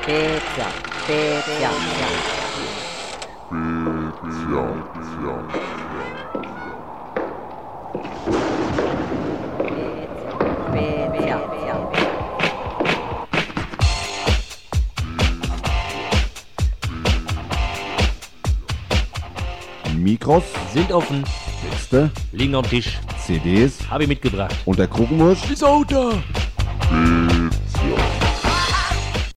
Spezial. Spezial. Spezial. Mikros, Sind offen, Texte, liegen auf dem Tisch. CDs Habe ich mitgebracht. und der Krukenwurst. Ist auch da.